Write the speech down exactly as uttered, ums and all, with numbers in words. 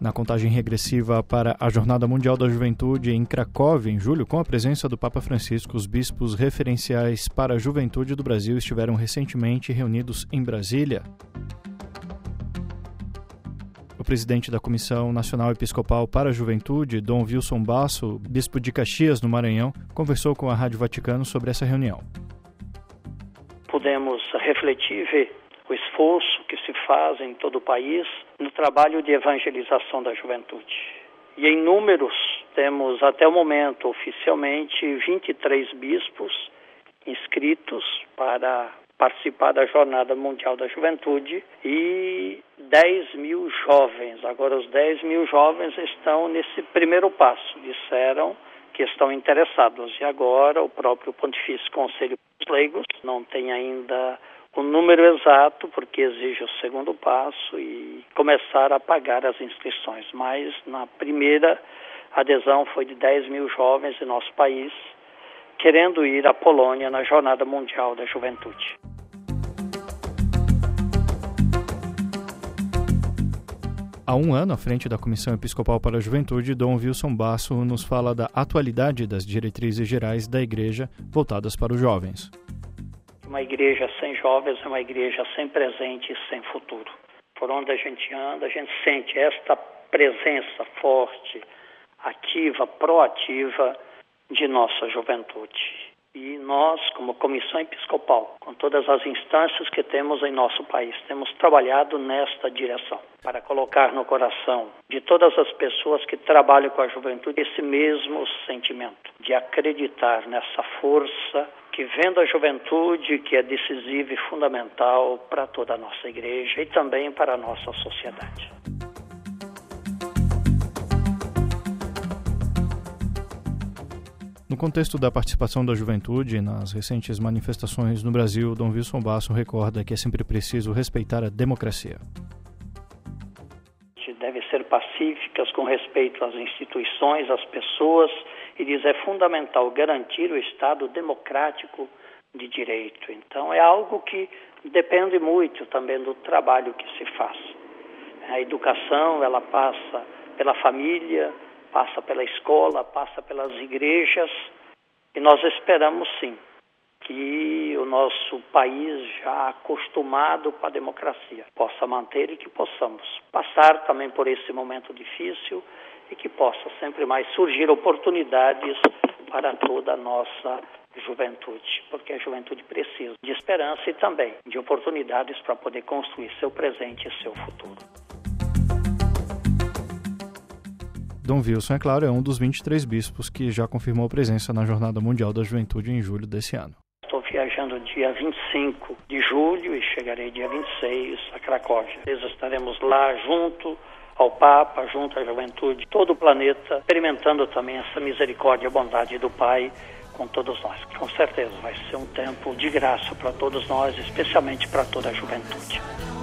Na contagem regressiva para a Jornada Mundial da Juventude em Cracóvia, em julho, com a presença do Papa Francisco, os bispos referenciais para a juventude do Brasil estiveram recentemente reunidos em Brasília. O presidente da Comissão Nacional Episcopal para a Juventude, Dom Wilson Basso, bispo de Caxias, no Maranhão, conversou com a Rádio Vaticano sobre essa reunião. Pudemos refletir, ver o esforço que se faz em todo o país no trabalho de evangelização da juventude. E em números, temos até o momento, oficialmente, vinte e três bispos inscritos para participar da Jornada Mundial da Juventude e dez mil jovens. Agora, os dez mil jovens estão nesse primeiro passo, disseram que estão interessados. E agora, o próprio Pontifício Conselho dos Leigos não tem ainda o número exato, porque exige o segundo passo e começar a pagar as inscrições. Mas na primeira adesão foi de dez mil jovens em nosso país, querendo ir à Polônia na Jornada Mundial da Juventude. Há um ano, à frente da Comissão Episcopal para a Juventude, Dom Wilson Basso nos fala da atualidade das diretrizes gerais da Igreja voltadas para os jovens. Uma igreja sem jovens é uma igreja sem presente e sem futuro. Por onde a gente anda, a gente sente esta presença forte, ativa, proativa de nossa juventude. E nós, como Comissão Episcopal, com todas as instâncias que temos em nosso país, temos trabalhado nesta direção, para colocar no coração de todas as pessoas que trabalham com a juventude esse mesmo sentimento, de acreditar nessa força que vem da juventude, que é decisiva e fundamental para toda a nossa igreja e também para a nossa sociedade. No contexto da participação da juventude nas recentes manifestações no Brasil, Dom Wilson Basso recorda que é sempre preciso respeitar a democracia. Devem ser pacíficas com respeito às instituições, às pessoas, e diz é fundamental garantir o Estado democrático de direito. Então é algo que depende muito também do trabalho que se faz. A educação, ela passa pela família, passa pela escola, passa pelas igrejas, e nós esperamos sim que o nosso país, já acostumado com a democracia, possa manter e que possamos passar também por esse momento difícil e que possa sempre mais surgir oportunidades para toda a nossa juventude, porque a juventude precisa de esperança e também de oportunidades para poder construir seu presente e seu futuro. Dom Wilson, é claro, é um dos vinte e três bispos que já confirmou presença na Jornada Mundial da Juventude em julho desse ano. Estou viajando dia vinte e cinco de julho e chegarei dia vinte e seis a Cracóvia. Nós estaremos lá junto ao Papa, junto à juventude, todo o planeta, experimentando também essa misericórdia e bondade do Pai com todos nós. Com certeza vai ser um tempo de graça para todos nós, especialmente para toda a juventude.